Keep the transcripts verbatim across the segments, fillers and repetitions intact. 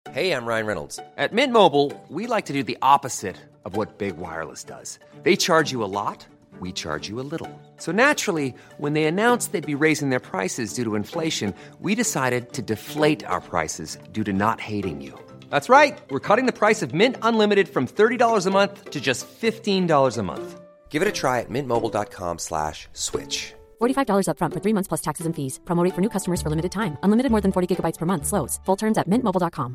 Hey, I'm Ryan Reynolds. At Mint Mobile, we like to do the opposite of what Big Wireless does. They charge you a lot, we charge you a little. So naturally, when they announced they'd be raising their prices due to inflation, we decided to deflate our prices due to not hating you. That's right. We're cutting the price of Mint Unlimited from thirty dollars a month to just fifteen dollars a month. Give it a try at mintmobile.com slash switch. forty-five dollars up front for three months plus taxes and fees. Promo rate for new customers for limited time. Unlimited more than forty gigabytes per month. Slows full terms at mint mobile dot com.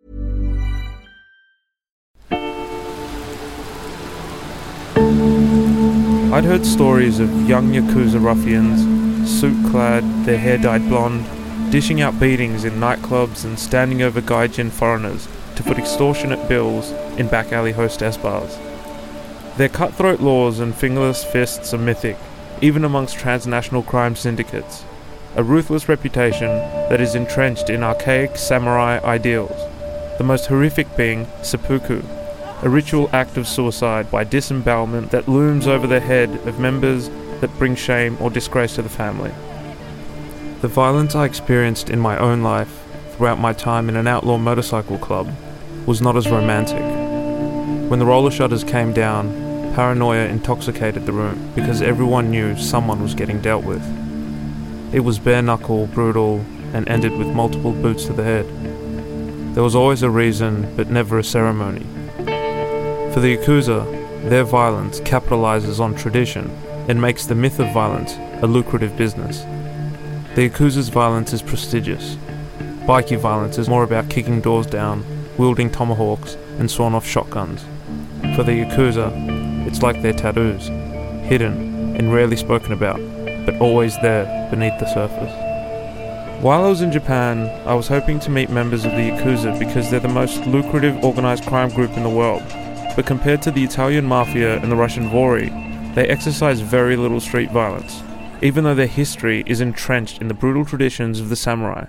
I'd heard stories of young Yakuza ruffians, suit-clad, their hair dyed blonde, dishing out beatings in nightclubs and standing over gaijin foreigners to put extortionate bills in back-alley hostess bars. Their cutthroat laws and fingerless fists are mythic, even amongst transnational crime syndicates, a ruthless reputation that is entrenched in archaic samurai ideals, the most horrific being seppuku, a ritual act of suicide by disembowelment that looms over the head of members that bring shame or disgrace to the family. The violence I experienced in my own life throughout my time in an outlaw motorcycle club was not as romantic. When the roller shutters came down, paranoia intoxicated the room because everyone knew someone was getting dealt with. It was bare-knuckle, brutal, and ended with multiple boots to the head. There was always a reason, but never a ceremony. For the Yakuza, their violence capitalizes on tradition and makes the myth of violence a lucrative business. The Yakuza's violence is prestigious. Bikie violence is more about kicking doors down, wielding tomahawks, and sawn-off shotguns. For the Yakuza, it's like their tattoos, hidden and rarely spoken about, but always there beneath the surface. While I was in Japan, I was hoping to meet members of the Yakuza because they're the most lucrative organized crime group in the world. But compared to the Italian Mafia and the Russian Vori, they exercise very little street violence, even though their history is entrenched in the brutal traditions of the samurai.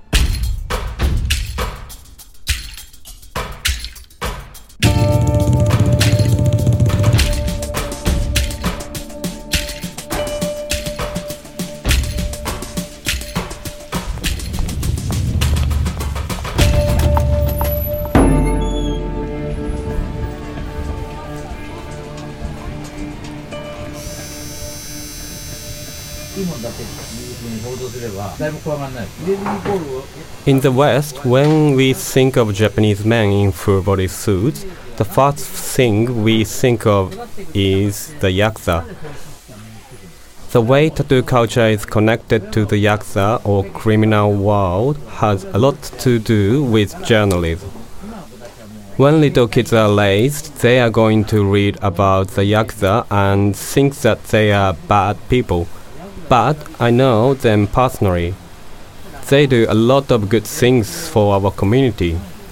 In the West, when we think of Japanese men in full-body suits, the first thing we think of is the Yakuza. The way tattoo culture is connected to the Yakuza or criminal world has a lot to do with journalism. When little kids are raised, they are going to read about the Yakuza and think that they are bad people. But I know them personally. They do a lot of good things for our community.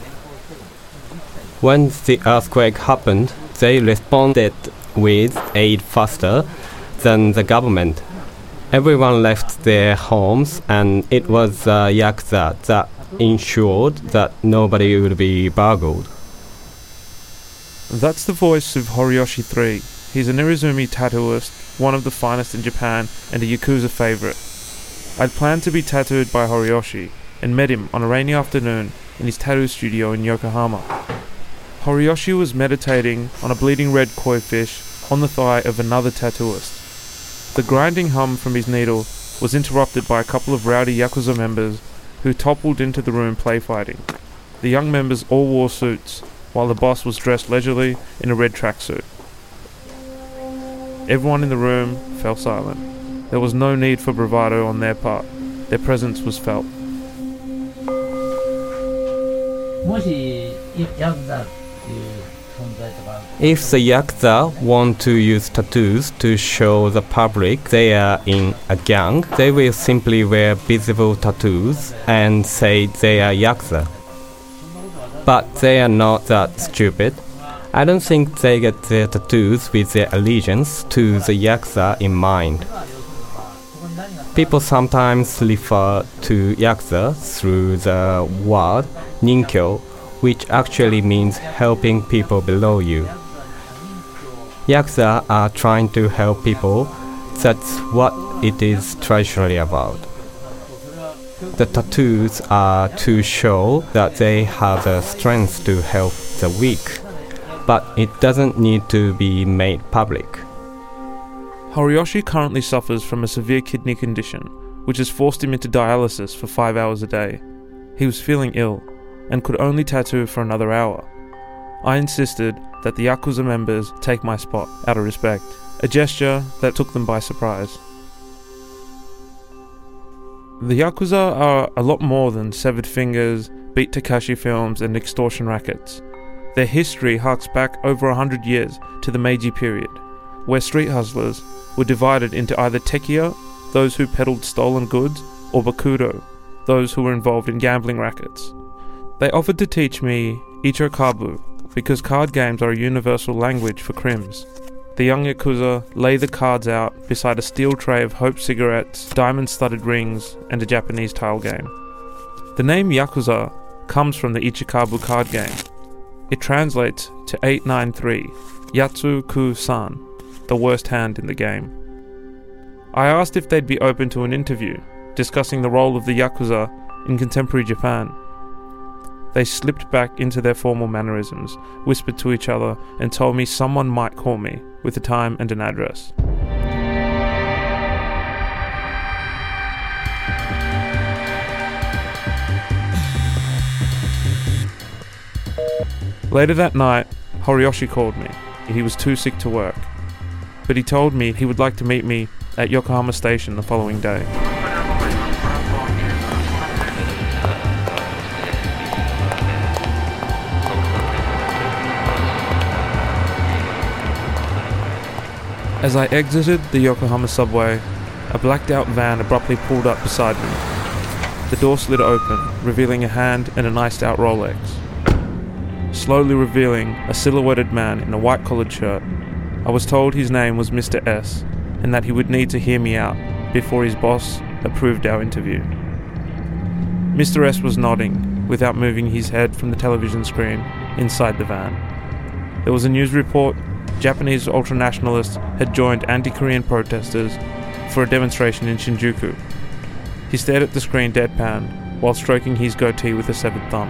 When the earthquake happened, they responded with aid faster than the government. Everyone left their homes, and it was the Yakuza that ensured that nobody would be burgled. That's the voice of Horiyoshi three. He's an Irizumi tattooist, one of the finest in Japan, and a Yakuza favourite. I'd planned to be tattooed by Horiyoshi, and met him on a rainy afternoon in his tattoo studio in Yokohama. Horiyoshi was meditating on a bleeding red koi fish on the thigh of another tattooist. The grinding hum from his needle was interrupted by a couple of rowdy Yakuza members who toppled into the room play fighting. The young members all wore suits, while the boss was dressed leisurely in a red tracksuit. Everyone in the room fell silent. There was no need for bravado on their part. Their presence was felt. If the Yakuza want to use tattoos to show the public they are in a gang, they will simply wear visible tattoos and say they are Yakuza. But they are not that stupid. I don't think they get their tattoos with their allegiance to the Yakuza in mind. People sometimes refer to Yakuza through the word ninkyo, which actually means helping people below you. Yakuza are trying to help people. That's what it is traditionally about. The tattoos are to show that they have the strength to help the weak, but it doesn't need to be made public. Horiyoshi currently suffers from a severe kidney condition, which has forced him into dialysis for five hours a day. He was feeling ill, and could only tattoo for another hour. I insisted that the Yakuza members take my spot, out of respect, a gesture that took them by surprise. The Yakuza are a lot more than severed fingers, beat Takashi films and extortion rackets. Their history harks back over a hundred years to the Meiji period, where street hustlers were divided into either tekiya, those who peddled stolen goods, or bakudo, those who were involved in gambling rackets. They offered to teach me ichokabu, because card games are a universal language for crims. The young Yakuza lay the cards out beside a steel tray of Hope cigarettes, diamond-studded rings, and a Japanese tile game. The name Yakuza comes from the Ichikabu card game. It translates to eight nine three, Yatsu Ku-san, the worst hand in the game. I asked if they'd be open to an interview, discussing the role of the Yakuza in contemporary Japan. They slipped back into their formal mannerisms, whispered to each other, and told me someone might call me, with a time and an address. Later that night, Horiyoshi called me. He was too sick to work, but he told me he would like to meet me at Yokohama Station the following day. As I exited the Yokohama subway, a blacked-out van abruptly pulled up beside me. The door slid open, revealing a hand and an iced-out Rolex. Slowly revealing a silhouetted man in a white-collared shirt. I was told his name was Mister S, and that he would need to hear me out before his boss approved our interview. Mister S was nodding, without moving his head from the television screen inside the van. There was a news report. Japanese ultranationalists had joined anti-Korean protesters for a demonstration in Shinjuku. He stared at the screen deadpan while stroking his goatee with a severed thumb.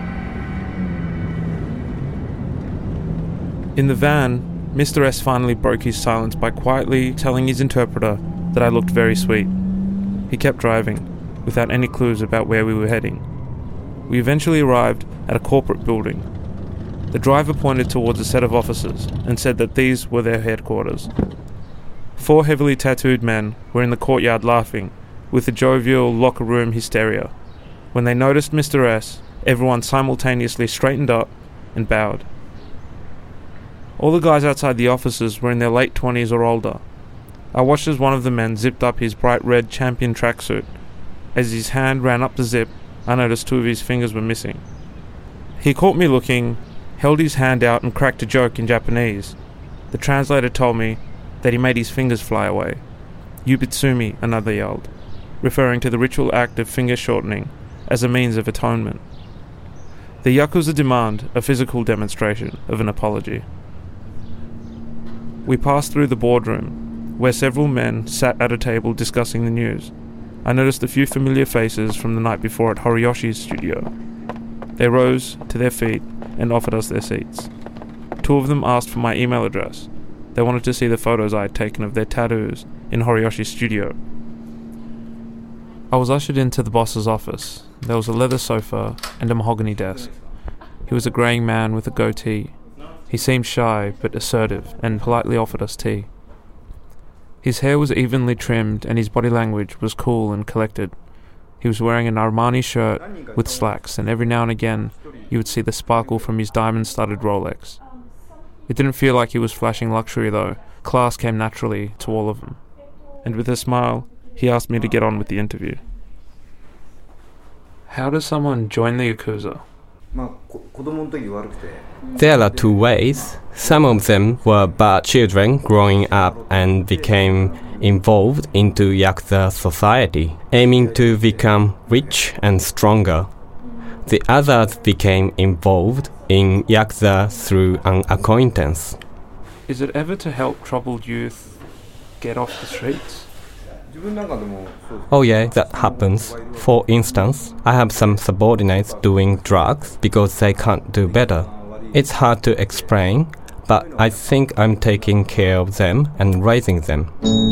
In the van, Mister S finally broke his silence by quietly telling his interpreter that I looked very sweet. He kept driving, without any clues about where we were heading. We eventually arrived at a corporate building. The driver pointed towards a set of offices and said that these were their headquarters. Four heavily tattooed men were in the courtyard laughing, with the jovial locker room hysteria. When they noticed Mister S, everyone simultaneously straightened up and bowed. All the guys outside the offices were in their late twenties or older. I watched as one of the men zipped up his bright red Champion tracksuit. As his hand ran up the zip, I noticed two of his fingers were missing. He caught me looking, held his hand out and cracked a joke in Japanese. The translator told me that he made his fingers fly away. Yubitsumi, another yelled, referring to the ritual act of finger shortening as a means of atonement. The Yakuza demand a physical demonstration of an apology. We passed through the boardroom, where several men sat at a table discussing the news. I noticed a few familiar faces from the night before at Horiyoshi's studio. They rose to their feet and offered us their seats. Two of them asked for my email address. They wanted to see the photos I had taken of their tattoos in Horiyoshi's studio. I was ushered into the boss's office. There was a leather sofa and a mahogany desk. He was a greying man with a goatee. He seemed shy but assertive and politely offered us tea. His hair was evenly trimmed and his body language was cool and collected. He was wearing an Armani shirt with slacks, and every now and again you would see the sparkle from his diamond-studded Rolex. It didn't feel like he was flashing luxury though. Class came naturally to all of them. And with a smile, he asked me to get on with the interview. How does someone join the Yakuza? There are two ways. Some of them were bad children growing up and became involved into Yakuza society, aiming to become rich and stronger. The others became involved in Yakuza through an acquaintance. Is it ever to help troubled youth get off the streets? Oh yeah, that happens. For instance, I have some subordinates doing drugs because they can't do better. It's hard to explain, but I think I'm taking care of them and raising them.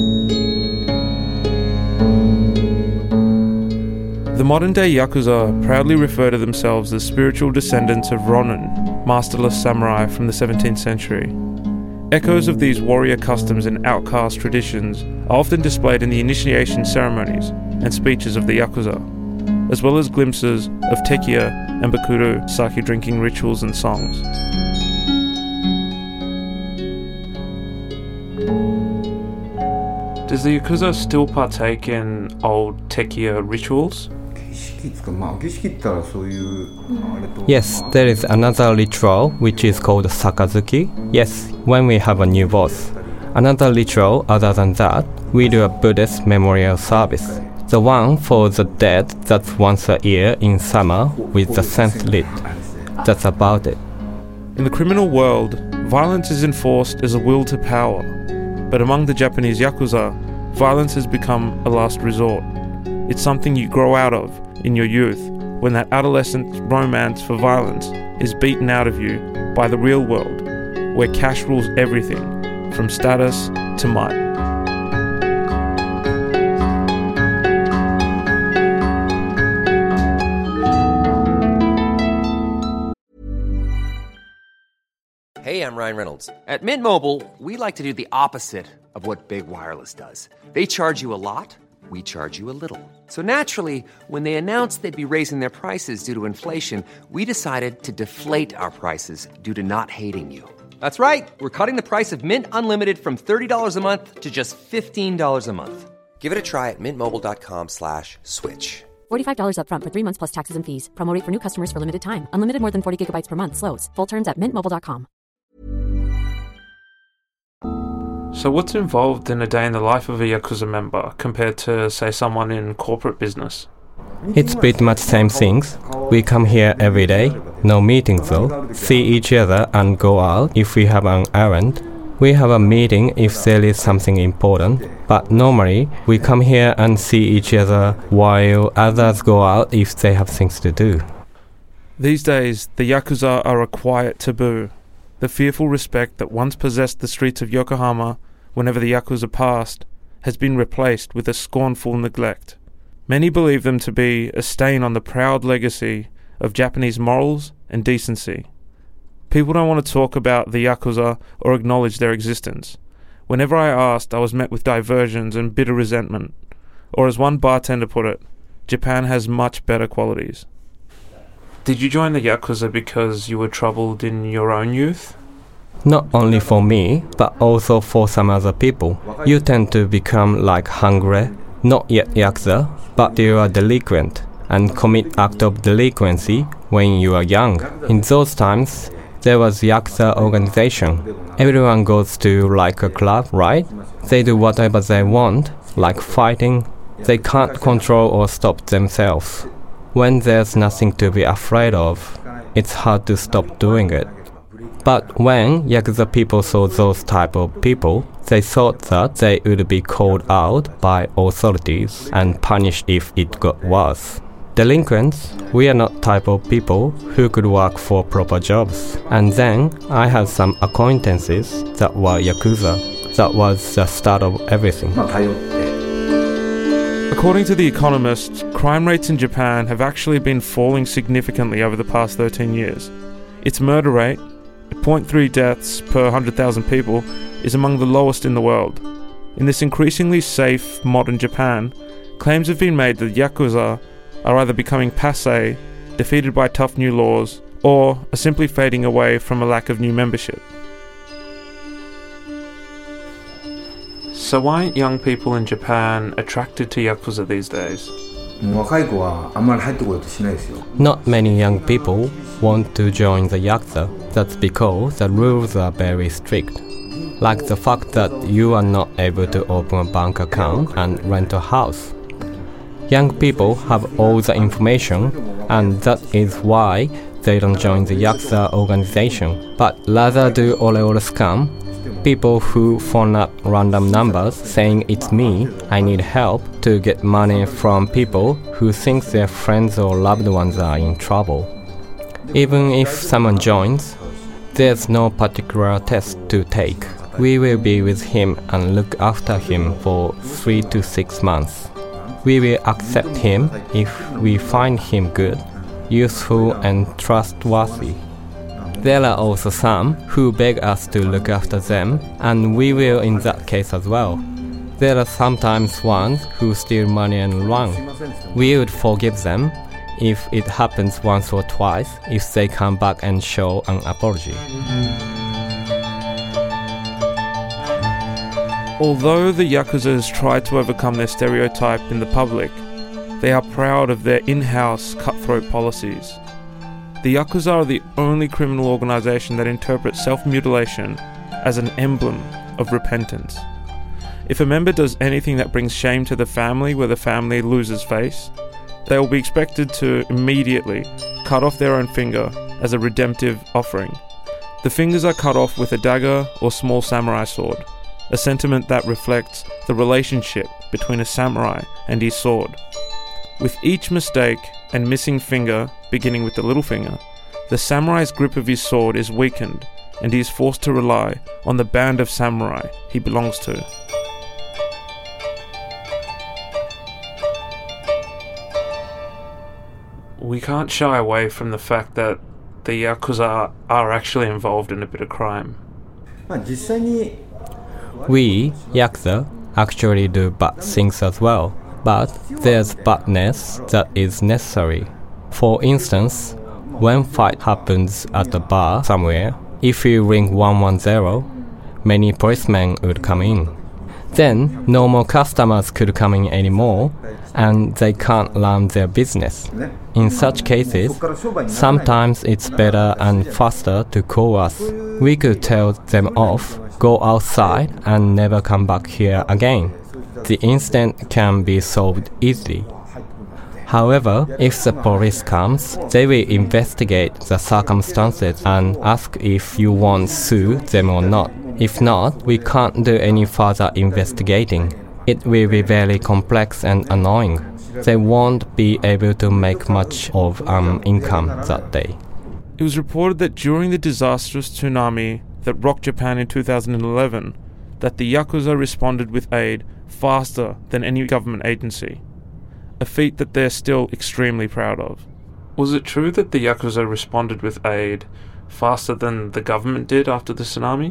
The modern-day Yakuza proudly refer to themselves as spiritual descendants of Ronin, masterless samurai from the seventeenth century. Echoes of these warrior customs and outcast traditions are often displayed in the initiation ceremonies and speeches of the Yakuza, as well as glimpses of tekiya and bakuru sake drinking rituals and songs. Does the Yakuza still partake in old tekiya rituals? Yes, there is another ritual which is called Sakazuki. Yes, when we have a new boss. Another ritual other than that, we do a Buddhist memorial service. The one for the dead that's once a year in summer with the scent lit. That's about it. In the criminal world, violence is enforced as a will to power. But among the Japanese Yakuza, violence has become a last resort. It's something you grow out of in your youth, when that adolescent romance for violence is beaten out of you by the real world, where cash rules everything, from status to might. Hey, I'm Ryan Reynolds. At Mint Mobile, we like to do the opposite of what Big Wireless does. They charge you a lot, we charge you a little. So naturally, when they announced they'd be raising their prices due to inflation, we decided to deflate our prices due to not hating you. That's right. We're cutting the price of Mint Unlimited from thirty dollars a month to just fifteen dollars a month. Give it a try at mintmobile.com slash switch. forty-five dollars up front for three months plus taxes and fees. Promo rate for new customers for limited time. Unlimited more than forty gigabytes per month slows. Full terms at mint mobile dot com. So what's involved in a day in the life of a Yakuza member compared to, say, someone in corporate business? It's pretty much same things. We come here every day, no meetings though, see each other and go out if we have an errand. We have a meeting if there is something important, but normally we come here and see each other while others go out if they have things to do. These days, the Yakuza are a quiet taboo. The fearful respect that once possessed the streets of Yokohama whenever the Yakuza passed has been replaced with a scornful neglect. Many believe them to be a stain on the proud legacy of Japanese morals and decency. People don't want to talk about the Yakuza or acknowledge their existence. Whenever I asked, I was met with diversions and bitter resentment. Or as one bartender put it, Japan has much better qualities. Did you join the Yakuza because you were troubled in your own youth? Not only for me, but also for some other people. You tend to become like hungry, not yet Yakuza, but you are delinquent, and commit act of delinquency when you are young. In those times, there was Yakuza organization. Everyone goes to like a club, right? They do whatever they want, like fighting. They can't control or stop themselves. When there's nothing to be afraid of, it's hard to stop doing it. But when Yakuza people saw those type of people, they thought that they would be called out by authorities and punished if it got worse. Delinquents, we are not type of people who could work for proper jobs. And then I had some acquaintances that were Yakuza. That was the start of everything. According to The Economist, crime rates in Japan have actually been falling significantly over the past thirteen years. Its murder rate, zero point three deaths per one hundred thousand people, is among the lowest in the world. In this increasingly safe, modern Japan, claims have been made that Yakuza are either becoming passé, defeated by tough new laws, or are simply fading away from a lack of new membership. So why aren't young people in Japan attracted to Yakuza these days? Not many young people want to join the Yakuza. That's because the rules are very strict. Like the fact that you are not able to open a bank account and rent a house. Young people have all the information, and that is why they don't join the Yakuza organization, but rather do ole ole scam, people who phone up random numbers saying it's me, I need help, to get money from people who think their friends or loved ones are in trouble. Even if someone joins, there's no particular test to take. We will be with him and look after him for three to six months. We will accept him if we find him good, useful and trustworthy. There are also some who beg us to look after them, and we will in that case as well. There are sometimes ones who steal money and run. We would forgive them if it happens once or twice, if they come back and show an apology. Although the Yakuza has tried to overcome their stereotype in the public, they are proud of their in-house cutthroat policies. The Yakuza are the only criminal organization that interprets self-mutilation as an emblem of repentance. If a member does anything that brings shame to the family where the family loses face, they will be expected to immediately cut off their own finger as a redemptive offering. The fingers are cut off with a dagger or small samurai sword, a sentiment that reflects the relationship between a samurai and his sword. With each mistake and missing finger, beginning with the little finger, the samurai's grip of his sword is weakened and he is forced to rely on the band of samurai he belongs to. We can't shy away from the fact that the Yakuza are actually involved in a bit of crime. We, Yakuza, actually do bad things as well, but there's badness that is necessary. For instance, when fight happens at a bar somewhere, if you ring one one zero, many policemen would come in. Then no more customers could come in anymore, and they can't run their business. In such cases, sometimes it's better and faster to call us. We could tell them off, go outside and never come back here again. The incident can be solved easily. However, if the police comes, they will investigate the circumstances and ask if you want to sue them or not. If not, we can't do any further investigating. It will be very complex and annoying. They won't be able to make much of an income that day. It was reported that during the disastrous tsunami that rocked Japan in two thousand eleven, that the Yakuza responded with aid faster than any government agency, a feat that they're still extremely proud of. Was it true that the Yakuza responded with aid faster than the government did after the tsunami?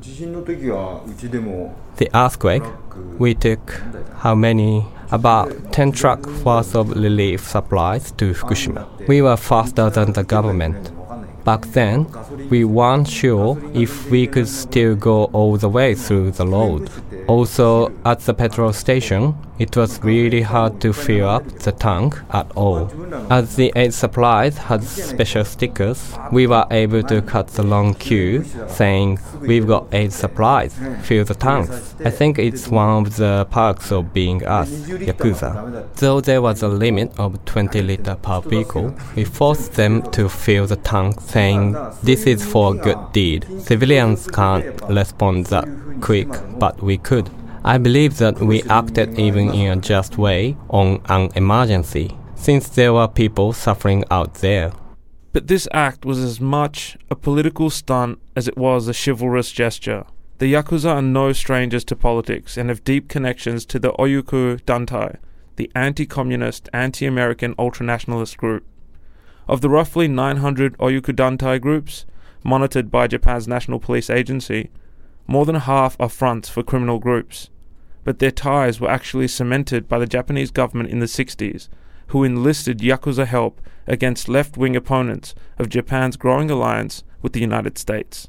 The earthquake, we took how many? About ten trucks worth of relief supplies to Fukushima. We were faster than the government. Back then, we weren't sure if we could still go all the way through the road. Also, at the petrol station, it was really hard to fill up the tank at all. As the aid supplies had special stickers, we were able to cut the long queue saying, "We've got aid supplies, fill the tanks." I think it's one of the perks of being us, Yakuza. Though there was a limit of twenty liters per vehicle, we forced them to fill the tank saying, "This is for a good deed." Civilians can't respond that quick, but we could. I believe that we acted even in a just way on an emergency, since there were people suffering out there. But this act was as much a political stunt as it was a chivalrous gesture. The Yakuza are no strangers to politics and have deep connections to the Oyuku Dantai, the anti-communist, anti-American ultranationalist group. Of the roughly nine hundred Oyuku Dantai groups, monitored by Japan's National Police Agency, more than half are fronts for criminal groups, but their ties were actually cemented by the Japanese government in the sixties, who enlisted Yakuza help against left-wing opponents of Japan's growing alliance with the United States.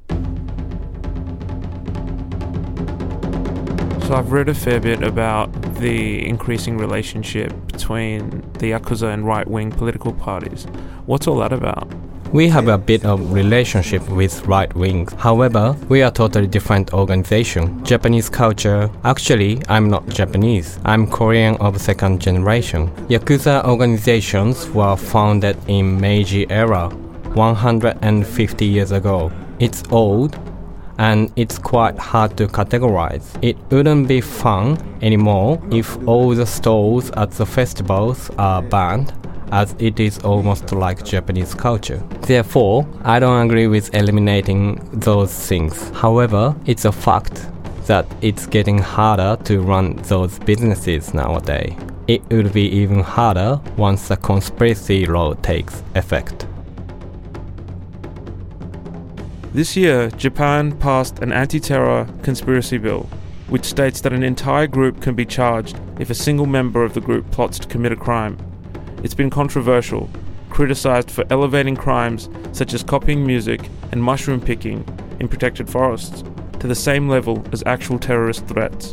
So I've read a fair bit about the increasing relationship between the Yakuza and right-wing political parties. What's all that about? We have a bit of relationship with right wings. However, we are totally different organization. Japanese culture. Actually, I'm not Japanese. I'm Korean of second generation. Yakuza organizations were founded in Meiji era, one hundred fifty years ago. It's old, and it's quite hard to categorize. It wouldn't be fun anymore if all the stalls at the festivals are banned, as it is almost like Japanese culture. Therefore, I don't agree with eliminating those things. However, it's a fact that it's getting harder to run those businesses nowadays. It will be even harder once the conspiracy law takes effect. This year, Japan passed an anti-terror conspiracy bill, which states that an entire group can be charged if a single member of the group plots to commit a crime. It's been controversial, criticized for elevating crimes such as copying music and mushroom picking in protected forests to the same level as actual terrorist threats.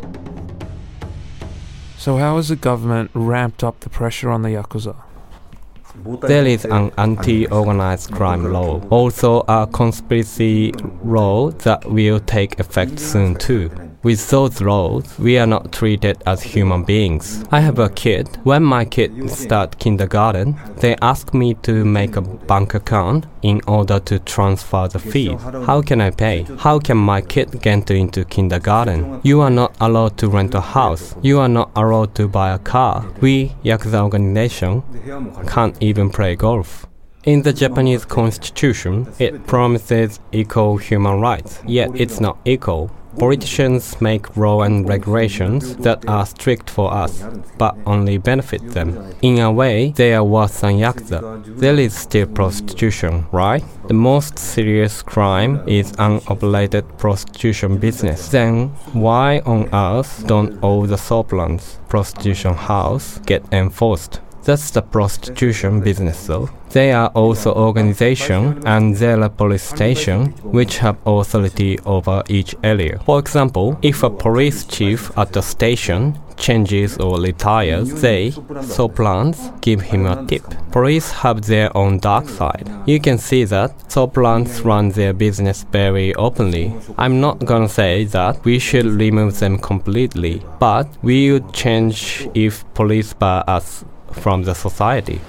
So how has the government ramped up the pressure on the Yakuza? There is an anti-organized crime law, also a conspiracy law that will take effect soon too. With those laws, we are not treated as human beings. I have a kid. When my kid starts kindergarten, they ask me to make a bank account in order to transfer the fees. How can I pay? How can my kid get into kindergarten? You are not allowed to rent a house. You are not allowed to buy a car. We, Yakuza organization, can't even play golf. In the Japanese constitution, it promises equal human rights, yet it's not equal. Politicians make laws and regulations that are strict for us, but only benefit them. In a way, they are worse than Yakuza. There is still prostitution, right? The most serious crime is unoblated prostitution business. Then why on earth don't all the Soplan's prostitution house get enforced? That's the prostitution business though. There are also organizations and there are police stations which have authority over each area. For example, if a police chief at the station changes or retires, they, Soplans, give him a tip. Police have their own dark side. You can see that Soplans run their business very openly. I'm not gonna say that we should remove them completely, but we would change if police bar us from the society.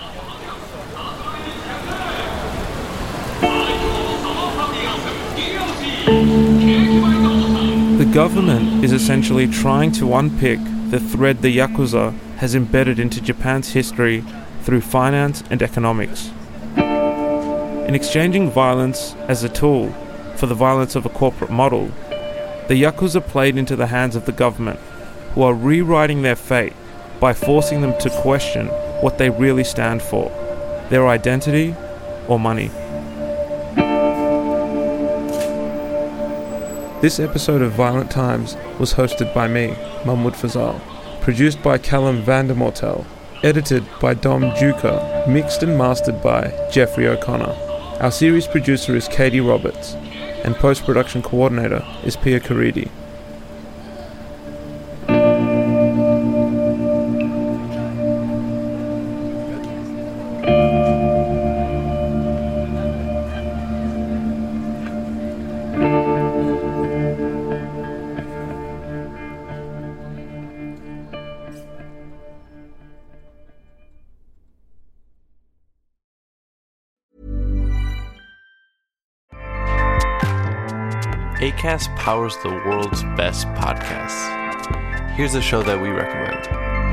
The government is essentially trying to unpick the thread the Yakuza has embedded into Japan's history through finance and economics. In exchanging violence as a tool for the violence of a corporate model, the Yakuza played into the hands of the government, who are rewriting their fate by forcing them to question what they really stand for, their identity or money. This episode of Violent Times was hosted by me, Mahmoud Fazal, produced by Callum Vandermortel, edited by Dom Duca, mixed and mastered by Jeffrey O'Connor. Our series producer is Katie Roberts, and post-production coordinator is Pia Karidi. Acast powers the world's best podcasts. Here's a show that we recommend.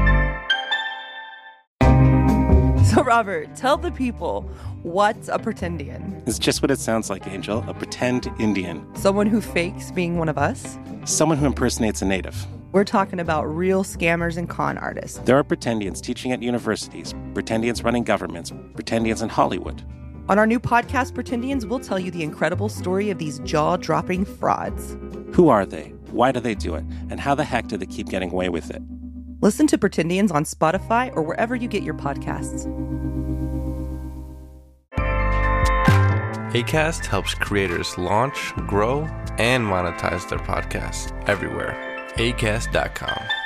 So, Robert, tell the people, what's a pretendian? It's just what it sounds like, Angel. A pretend Indian. Someone who fakes being one of us? Someone who impersonates a native. We're talking about real scammers and con artists. There are pretendians teaching at universities, pretendians running governments, pretendians in Hollywood. On our new podcast, Pretendians, we'll tell you the incredible story of these jaw-dropping frauds. Who are they? Why do they do it? And how the heck do they keep getting away with it? Listen to Pretendians on Spotify or wherever you get your podcasts. Acast helps creators launch, grow, and monetize their podcasts everywhere. acast dot com.